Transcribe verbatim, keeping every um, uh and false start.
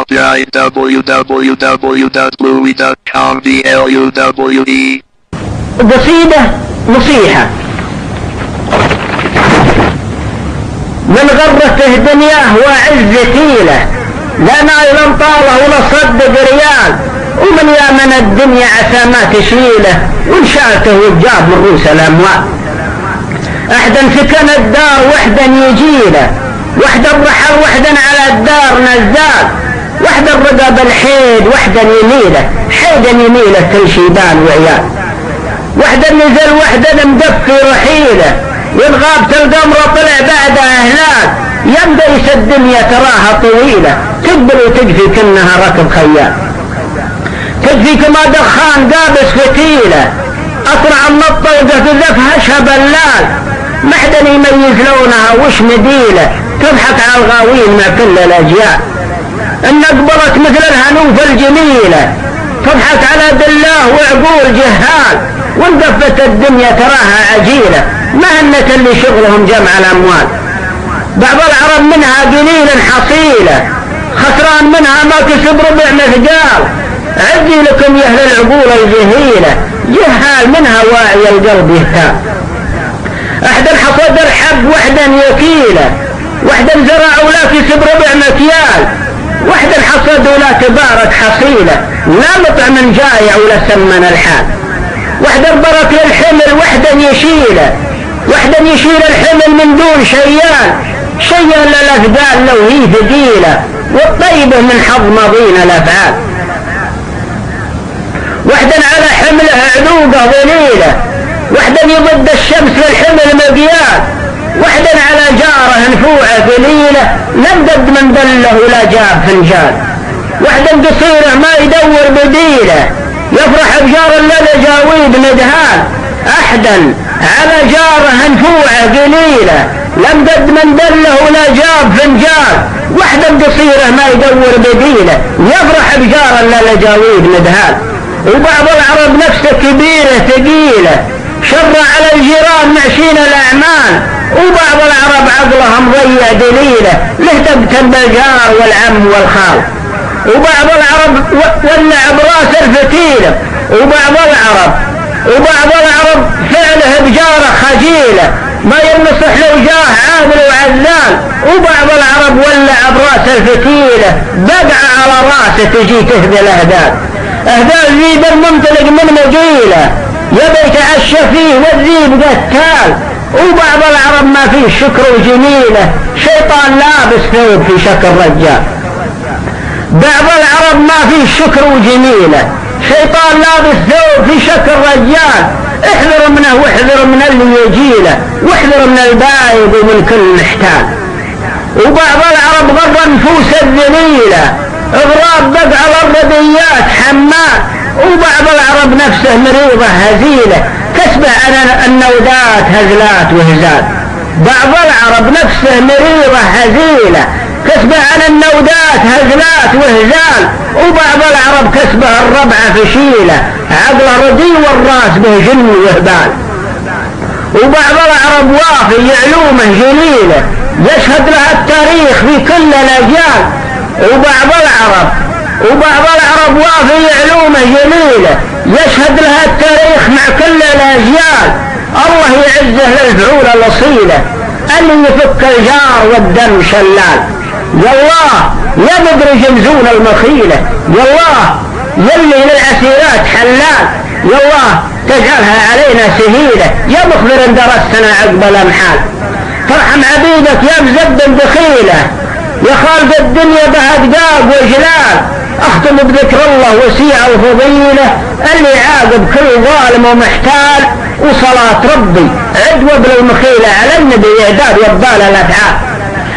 Copyright w w w dot bluey dot com B L U W E. قصيدة نصيحة. من غرته دنياه وعز تيله، لا نايل طاله ولا صدق ريال، ومن يامن الدنيا عسى ما تشيله، وان شالته وجاب من رؤوس الاموال. احدا سكن الدار وحدا يجيله، وحدا رحل وحدا على الدار نزال، وحدا رقب الحيد وحدا يميله، حيدا يميله كل شيبان وعيال. وحدا نزل وحدا مدفي رحيله، والغابة القمر طلع بعدها هلال، يمديس الدنيا تراها طويلة، تقبل وتجفي كأنها ركب خيال. تجفي كما دخان قابس فتيلة، أطلع من الطلقة تزفها شبلال، محدا يميز لونها وش مديلة، تضحك على الغاوين مع كل الأجيال. إن أقبلت مثل الهنوف الجميلة، تضحك على دلاه وعقول جهال، وانقفت الدنيا تراها عجيلة، مهنة اللي شغلهم جمع الأموال. بعض العرب منها قليل حصيلة، خسران منها ما كسب ربع مثقال، عزي لكم يا أهل العقول الجهيلة، جهال منها واعي القلب يهتال. احدا حصد الحب وحدا يكيله، وحدا زرع ولا كسب ربع مكيال، وحدا حصد ولا تبارك حصيلة، لا مطع من جايع ولا سمن الحال. وحدا برك للحمل وحدا يشيله، وحدا يشيل الحمل من دون شيال، شيال للأثقال لو هي ثقيلة، والطيبة من حظ مضين الأفعال. وحدا على حمله عذوقه ظليلة، وحدا يضد الشمس للحمل مقيال، وحدا على جاره نفوعه قليلة، لم دد من دله ولا جاب فنجال. وحدا قصيره ما يدور بديله، يفرح بجار اللي جاويد ندهان، احدا على جاره نفوعه قليلة، لم دد من دله ولا جاب فنجال. وحدا قصيره ما يدور بديله، يفرح بجار اللي جاويد ندهان. وبعض العرب نفسه كبيرة ثقيلة، شر على الجيران معشين الأعمال، وبعض العرب عقلها مضيع دليلة، لهتبت بالجار والعم والخال. وبعض العرب ولع براس الفتيلة، وبعض العرب وبعض العرب فعله بجاره خجيلة، ما ينصح له جاه عادل وعزال. وبعض العرب ولع براس الفتيلة، بقع على راسه تجي تهدى الأهدال. أهدال ذيب المنطلق من مجيلة، يبي يتعشى فيه والذيب قتال. وبعض العرب ما فيه شكر وجميلة، شيطان لابس ثوب في شكل رجال. بعض العرب ما فيه شكر وجميلة، شيطان لابس ثوب في شكل رجال. احذر منه واحذر من اللي يجيله، واحذر من البايد ومن كل محتال. وبعض العرب غض نفوس الذليلة، اضراب بقع الرديات حمال. وبعض العرب نفسه مريضة هزيلة، تسبع على النودات هزلات وهزال. بعض العرب نفسه مريضة هزيلة، تسبع على النودات هزلات وهزال. وبعض العرب تسبع الربعة فشيلة، عقله ردي والراس به جن وهبال. وبعض العرب وافي علومه جليلة، يشهد لها التاريخ في كل الأجيال. وبعض العرب وبعض العرب وافي علومه جليلة، يشهد لها التاريخ مع كل الأجيال. الله يعزه للفعول الأصيلة، اللي يفك الجار والدم شلال. يا الله يا مدرج مزون المخيلة، يا الله يلي للعسيرات حلال. يا الله تجعلها علينا سهيلة، يا مخبر درستنا عقب الأمحال. ترحم عبيدك يا مزبن بخيلة، يا خالق الدنيا بها دقاق وجلال. اختم بذكر الله وسيع الفضيلة، اللي عاقب كل ظالم ومحتال. وصلاة ربي عدوى بالمخيلة على النبي إعداد وابال الأفعال.